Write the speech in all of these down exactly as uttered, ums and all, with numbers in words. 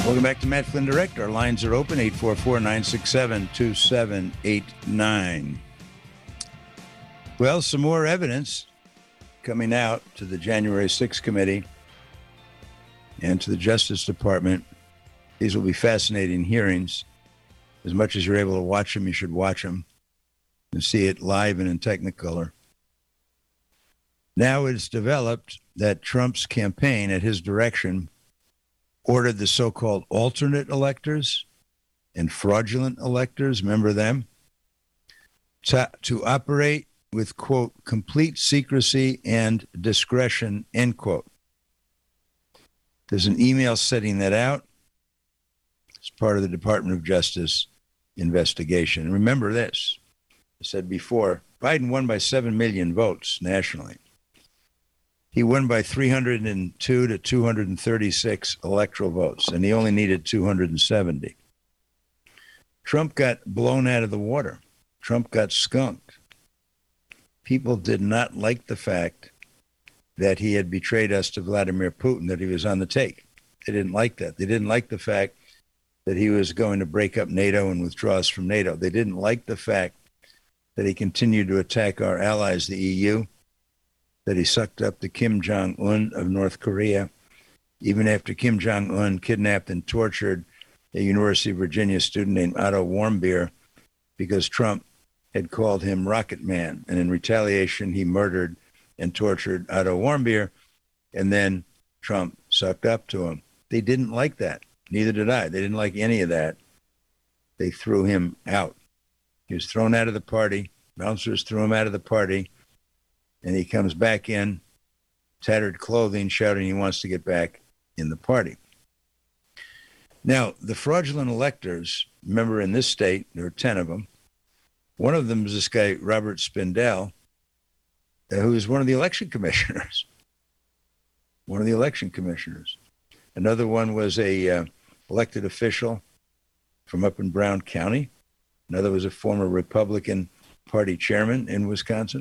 Welcome back to Matt Flynn Direct. Our lines are open, eight four four, nine six seven, two seven eight nine. Well, some more evidence coming out to the January sixth committee and to the Justice Department. These will be fascinating hearings. As much as you're able to watch them, you should watch them and see it live and in Technicolor. Now it's developed that Trump's campaign, at his direction, ordered the so-called alternate electors and fraudulent electors, remember them, to, to operate with, quote, complete secrecy and discretion, end quote. There's an email setting that out. It's part of the Department of Justice investigation. And remember this, I said before, Biden won by seven million votes nationally. He won by three hundred two to two hundred thirty-six electoral votes, and he only needed two hundred seventy. Trump got blown out of the water. Trump got skunked. People did not like the fact that he had betrayed us to Vladimir Putin, that he was on the take. They didn't like that. They didn't like the fact that he was going to break up NATO and withdraw us from NATO. They didn't like the fact that he continued to attack our allies, the E U, that he sucked up the Kim Jong-un of North Korea, even after Kim Jong-un kidnapped and tortured a University of Virginia student named Otto Warmbier because Trump had called him Rocket Man. And in retaliation, he murdered and tortured Otto Warmbier, and then Trump sucked up to him. They didn't like that. Neither did I. They didn't like any of that. They threw him out. He was thrown out of the party. Bouncers threw him out of the party. And he comes back in, tattered clothing, shouting he wants to get back in the party. Now, the fraudulent electors, remember in this state, there are ten of them. One of them is this guy, Robert Spindell, uh, who is one of the election commissioners. One of the election commissioners. Another one was a uh, elected official from up in Brown County. Another was a former Republican Party chairman in Wisconsin.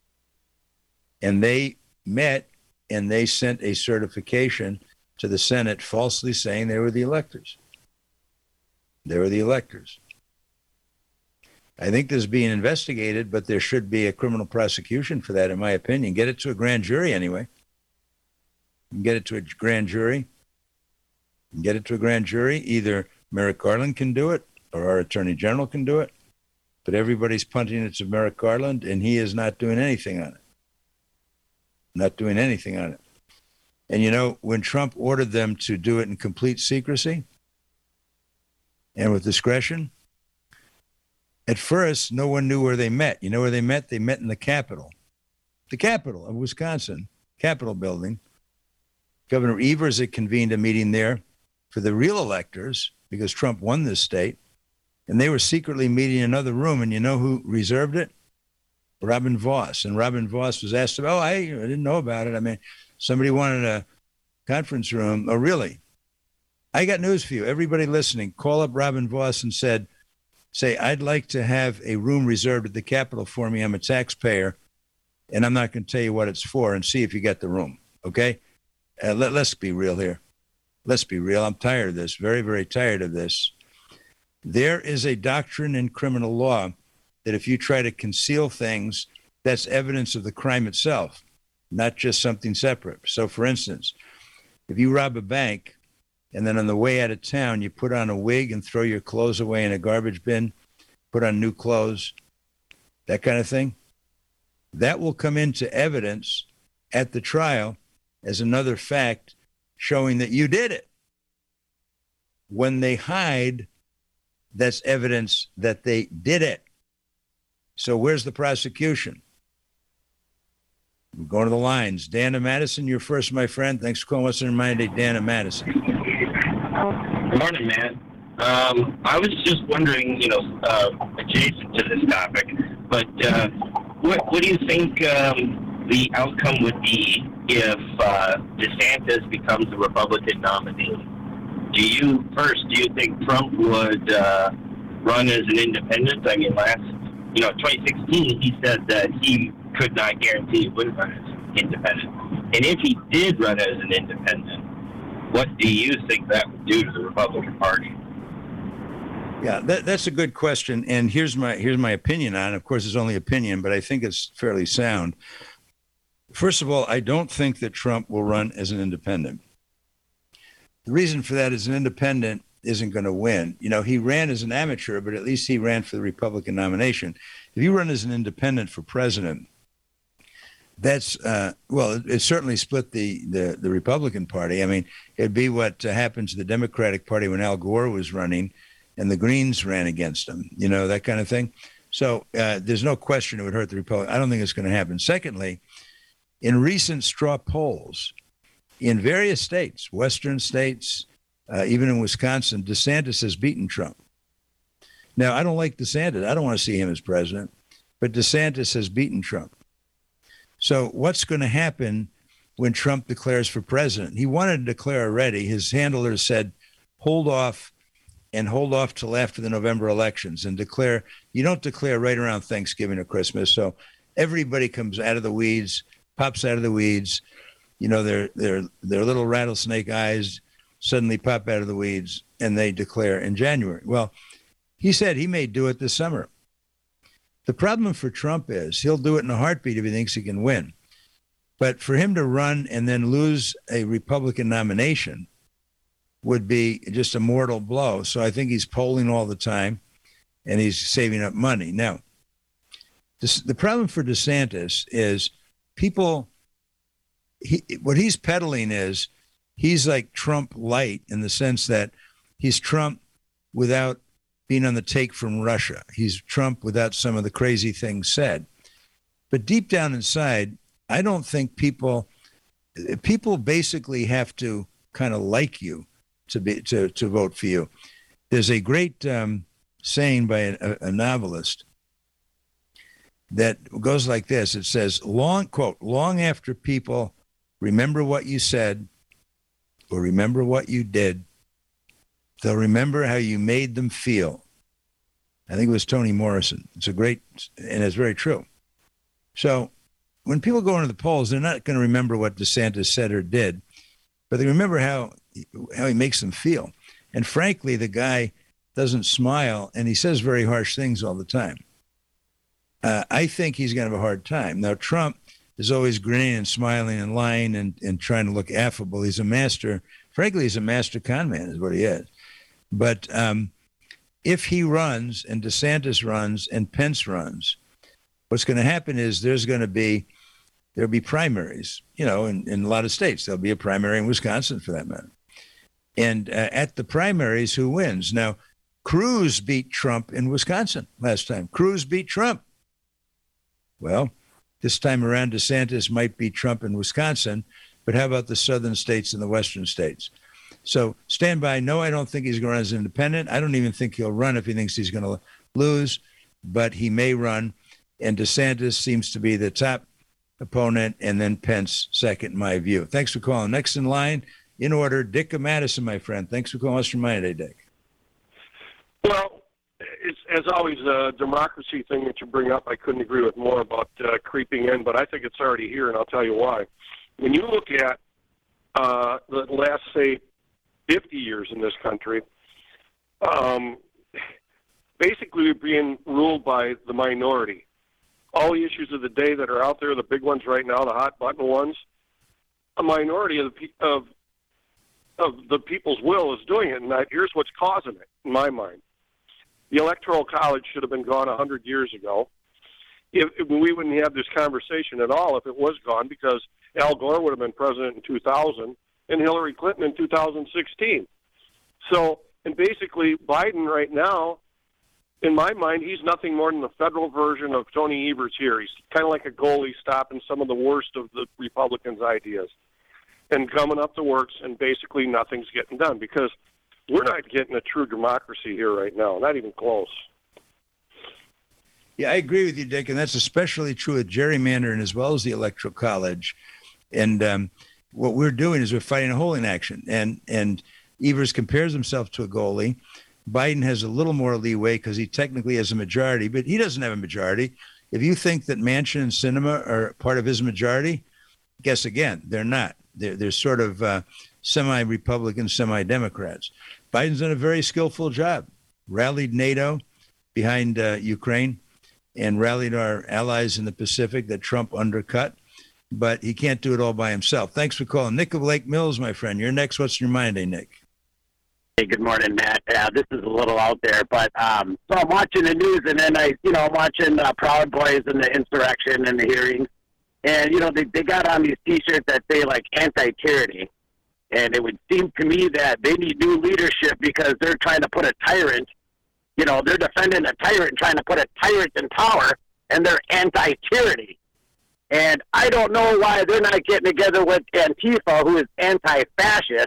And they met and they sent a certification to the Senate falsely saying they were the electors. They were the electors. I think this is being investigated, but there should be a criminal prosecution for that, in my opinion. Get it to a grand jury anyway. Get it to a grand jury. Get it to a grand jury. Either Merrick Garland can do it or our attorney general can do it. But everybody's punting it to Merrick Garland, and he is not doing anything on it. Not doing anything on it. And, you know, when Trump ordered them to do it in complete secrecy and with discretion, at first, no one knew where they met. You know where they met? They met in the Capitol. The Capitol of Wisconsin, Capitol building. Governor Evers had convened a meeting there for the real electors because Trump won this state. And they were secretly meeting in another room. And you know who reserved it? Robin Vos. And Robin Vos was asked about, oh, I, I didn't know about it. I mean, somebody wanted a conference room. Oh, really? I got news for you. Everybody listening, call up Robin Vos and said, say, I'd like to have a room reserved at the Capitol for me. I'm a taxpayer, and I'm not going to tell you what it's for, and see if you get the room, okay? Uh, let, let's be real here. Let's be real. I'm tired of this, very, very tired of this. There is a doctrine in criminal law that if you try to conceal things, that's evidence of the crime itself, not just something separate. So, for instance, if you rob a bank and then on the way out of town, you put on a wig and throw your clothes away in a garbage bin, put on new clothes, that kind of thing, that will come into evidence at the trial as another fact showing that you did it. When they hide, that's evidence that they did it. So where's the prosecution? We're going to the lines. Dana Madison, you're first, my friend. Thanks for calling. What's in your mind today, Dana Madison? Good morning, Matt. Um, I was just wondering, you know, uh, adjacent to this topic, but uh, what, what do you think um, the outcome would be if uh, DeSantis becomes the Republican nominee? Do you, first, do you think Trump would uh, run as an independent? I mean, last, you know, twenty sixteen, he said that he could not guarantee he would run as independent. And if he did run as an independent, what do you think that would do to the Republican Party? Yeah, that, that's a good question, and here's my here's my opinion on it. Of course, it's only opinion, but I think it's fairly sound. First of all, I don't think that Trump will run as an independent. The reason for that is an independent isn't going to win. You know, he ran as an amateur, but at least he ran for the Republican nomination. If you run as an independent for president, that's, uh, well, it, it certainly split the, the, the Republican Party. I mean, it'd be what uh, happened to the Democratic Party when Al Gore was running and the Greens ran against him, you know, that kind of thing. So uh, there's no question it would hurt the Republican. I don't think it's going to happen. Secondly, in recent straw polls in various states, Western states, uh, even in Wisconsin, DeSantis has beaten Trump. Now, I don't like DeSantis. I don't want to see him as president, but DeSantis has beaten Trump. So what's going to happen when Trump declares for president? He wanted to declare already. His handlers said, hold off and hold off till after the November elections and declare. You don't declare right around Thanksgiving or Christmas. So everybody comes out of the weeds, pops out of the weeds. You know, their their their little rattlesnake eyes suddenly pop out of the weeds and they declare in January. Well, he said he may do it this summer. The problem for Trump is he'll do it in a heartbeat if he thinks he can win. But for him to run and then lose a Republican nomination would be just a mortal blow. So I think he's polling all the time and he's saving up money. Now, this, the problem for DeSantis is people, he, what he's peddling is he's like Trump light in the sense that he's Trump without being on the take from Russia. He's Trump without some of the crazy things said. But deep down inside, I don't think people, people basically have to kind of like you to be to, to vote for you. There's a great um, saying by a, a novelist that goes like this. It says, long, quote, long after people remember what you said or remember what you did, they'll remember how you made them feel. I think it was Toni Morrison. It's a great, and it's very true. So when people go into the polls, they're not going to remember what DeSantis said or did, but they remember how how he makes them feel. And frankly, the guy doesn't smile, and he says very harsh things all the time. Uh, I think he's going to have a hard time. Now, Trump is always grinning and smiling and lying and, and trying to look affable. He's a master. Frankly, he's a master con man is what he is. But um, if he runs and DeSantis runs and Pence runs, what's going to happen is there's going to be, there'll be primaries, you know, in, in a lot of states. There'll be a primary in Wisconsin for that matter. And uh, at the primaries, who wins? Now, Cruz beat Trump in Wisconsin last time. Cruz beat Trump. Well, this time around, DeSantis might beat Trump in Wisconsin, but how about the southern states and the western states? So stand by. No, I don't think he's going to run as an independent. I don't even think he'll run if he thinks he's going to lose, but he may run. And DeSantis seems to be the top opponent, and then Pence second, in my view. Thanks for calling. Next in line, in order, Dick of Madison, my friend. Thanks for calling us from Monday, Dick. Well, it's, as always, a democracy thing that you bring up, I couldn't agree with more about uh, creeping in, but I think it's already here, and I'll tell you why. When you look at uh, the last, say, fifty years in this country, um, basically we're being ruled by the minority. All the issues of the day that are out there, the big ones right now, the hot button ones, a minority of the, of, of the people's will is doing it, and that, here's what's causing it, in my mind. The Electoral College should have been gone one hundred years ago. If, if we wouldn't have this conversation at all if it was gone, because Al Gore would have been president in two thousand and Hillary Clinton in two thousand sixteen. So, and basically Biden right now, in my mind, he's nothing more than the federal version of Tony Evers here. He's kind of like a goalie stopping some of the worst of the Republicans' ideas and coming up the works, and basically nothing's getting done because we're not getting a true democracy here right now, not even close. Yeah, I agree with you, Dick, and that's especially true with gerrymandering as well as the Electoral College. And um, what we're doing is we're fighting a holding action, and, and Evers compares himself to a goalie. Biden has a little more leeway because he technically has a majority, but he doesn't have a majority. If you think that Manchin and Sinema are part of his majority, guess again, they're not. They're, they're sort of uh, semi-Republicans, semi-Democrats. Biden's done a very skillful job, rallied NATO behind uh, Ukraine and rallied our allies in the Pacific that Trump undercut, but he can't do it all by himself. Thanks for calling. Nick of Lake Mills, my friend. You're next. What's in your mind, eh, Nick? Hey, good morning, Matt. Uh, this is a little out there, but um, so I'm watching the news, and then I, you know, I'm watching uh, Proud Boys and the insurrection and the hearings, and you know, they they got on these T-shirts that say like anti-tyranny, and it would seem to me that they need new leadership because they're trying to put a tyrant, you know, they're defending a tyrant, trying to put a tyrant in power, and they're anti-tyranny, and I don't know why they're not getting together with Antifa, who is anti-fascist,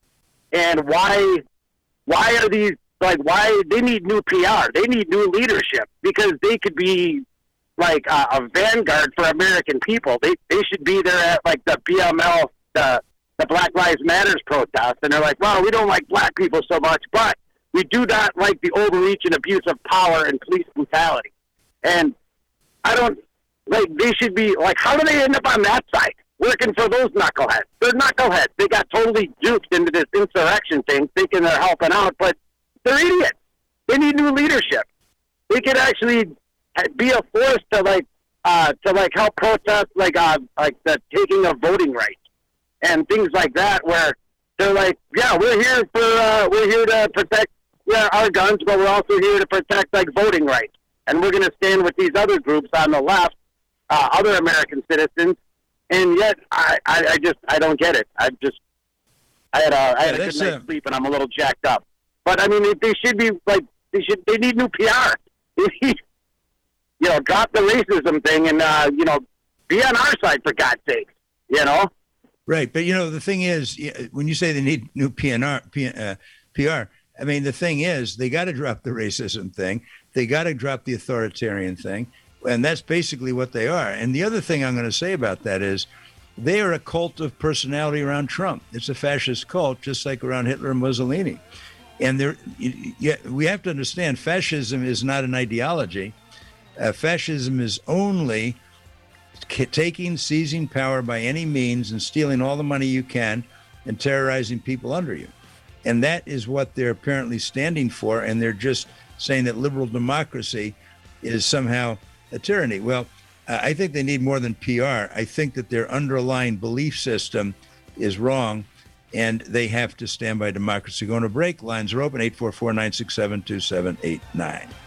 and why. Why are these, like, why, they need new P R. They need new leadership because they could be, like, uh, a vanguard for American people. They they should be there at, like, the B M L, the, the Black Lives Matters protest. And they're like, well, we don't like black people so much, but we do not like the overreach and abuse of power and police brutality. And I don't, like, they should be, like, how do they end up on that side? Working for those knuckleheads. They're knuckleheads. They got totally duped into this insurrection thing, thinking they're helping out, but they're idiots. They need new leadership. They could actually be a force to like, uh, to like help protest, like, uh, like the taking of voting rights and things like that. Where they're like, yeah, we're here for, uh, we're here to protect yeah, our guns, but we're also here to protect like voting rights, and we're going to stand with these other groups on the left, uh, other American citizens. And yet, I, I, I just, I don't get it. I just, I had a, I had yeah, a good night's uh, sleep, and I'm a little jacked up. But I mean, they, they should be like, they should, they need new P R. They need, you know, drop the racism thing, and uh, you know, be on our side for God's sake. You know. Right, but you know, the thing is, when you say they need new P R, P, uh, P R, I mean, the thing is, they got to drop the racism thing. They got to drop the authoritarian thing. And that's basically what they are. And the other thing I'm going to say about that is they are a cult of personality around Trump. It's a fascist cult, just like around Hitler and Mussolini. And there, yeah, we have to understand fascism is not an ideology. Uh, fascism is only taking, seizing power by any means and stealing all the money you can and terrorizing people under you. And that is what they're apparently standing for. And they're just saying that liberal democracy is somehow a tyranny. Well, uh, I think they need more than P R. I think that their underlying belief system is wrong, and they have to stand by democracy. Going to break. Lines are open, eight four four, nine six seven, two seven eight nine.